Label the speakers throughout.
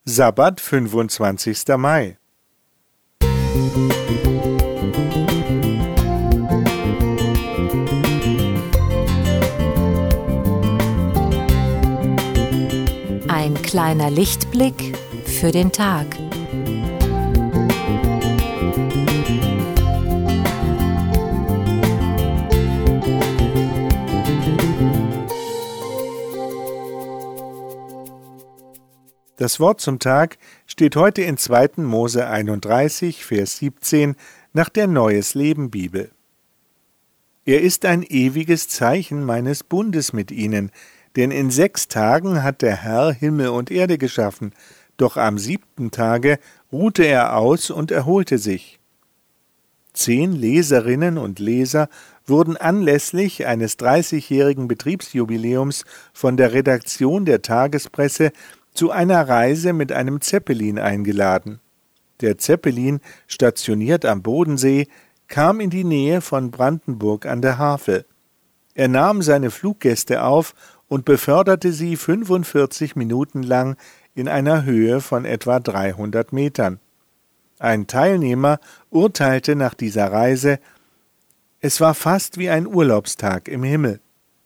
Speaker 1: Sabbat, 25. Mai.
Speaker 2: Ein kleiner Lichtblick für den Tag.
Speaker 1: Das Wort zum Tag steht heute in 2. Mose 31, Vers 17 nach der Neues Leben Bibel. Er ist ein ewiges Zeichen meines Bundes mit ihnen, denn in 6 Tagen hat der Herr Himmel und Erde geschaffen, doch am 7. Tage ruhte er aus und erholte sich. 10 Leserinnen und Leser wurden anlässlich eines 30-jährigen Betriebsjubiläums von der Redaktion der Tagespresse zu einer Reise mit einem Zeppelin eingeladen. Der Zeppelin, stationiert am Bodensee, kam in die Nähe von Brandenburg an der Havel. Er nahm seine Fluggäste auf und beförderte sie 45 Minuten lang in einer Höhe von etwa 300 Metern. Ein Teilnehmer urteilte nach dieser Reise: Es war fast wie ein Urlaubstag im Himmel.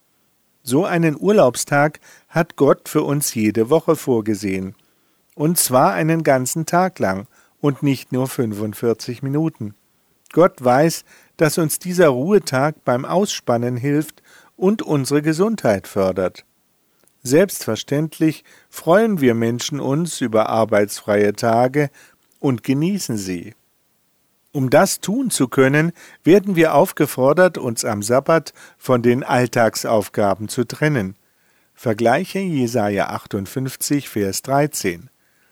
Speaker 1: So einen Urlaubstag hat Gott für uns jede Woche vorgesehen. Und zwar einen ganzen Tag lang und nicht nur 45 Minuten. Gott weiß, dass uns dieser Ruhetag beim Ausspannen hilft und unsere Gesundheit fördert. Selbstverständlich freuen wir Menschen uns über arbeitsfreie Tage und genießen sie. Um das tun zu können, werden wir aufgefordert, uns am Sabbat von den Alltagsaufgaben zu trennen. Vergleiche Jesaja 58, Vers 13.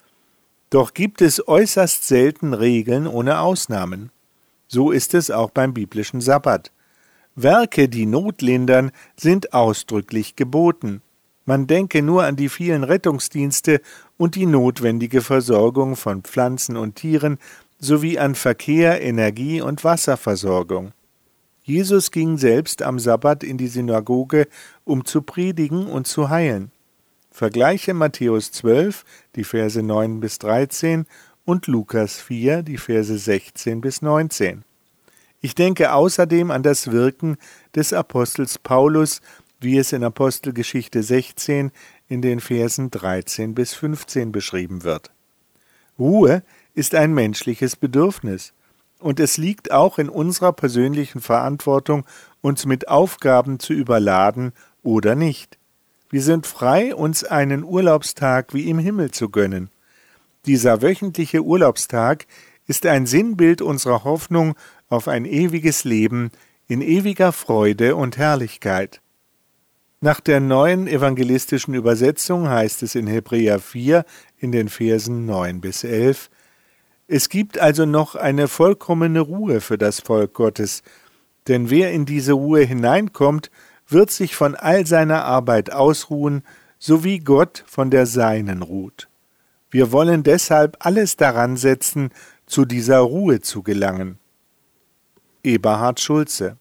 Speaker 1: Doch gibt es äußerst selten Regeln ohne Ausnahmen. So ist es auch beim biblischen Sabbat. Werke, die Not lindern, sind ausdrücklich geboten. Man denke nur an die vielen Rettungsdienste und die notwendige Versorgung von Pflanzen und Tieren, sowie an Verkehr, Energie und Wasserversorgung. Jesus ging selbst am Sabbat in die Synagoge, um zu predigen und zu heilen. Vergleiche Matthäus 12, die Verse 9 bis 13 und Lukas 4, die Verse 16 bis 19. Ich denke außerdem an das Wirken des Apostels Paulus, wie es in Apostelgeschichte 16 in den Versen 13 bis 15 beschrieben wird. Ruhe ist ein menschliches Bedürfnis, und es liegt auch in unserer persönlichen Verantwortung, uns mit Aufgaben zu überladen oder nicht. Wir sind frei, uns einen Urlaubstag wie im Himmel zu gönnen. Dieser wöchentliche Urlaubstag ist ein Sinnbild unserer Hoffnung auf ein ewiges Leben in ewiger Freude und Herrlichkeit. Nach der neuen evangelistischen Übersetzung heißt es in Hebräer 4 in den Versen 9 bis 11: Es gibt also noch eine vollkommene Ruhe für das Volk Gottes, denn wer in diese Ruhe hineinkommt, wird sich von all seiner Arbeit ausruhen, so wie Gott von der seinen ruht. Wir wollen deshalb alles daran setzen, zu dieser Ruhe zu gelangen. Eberhard Schulze.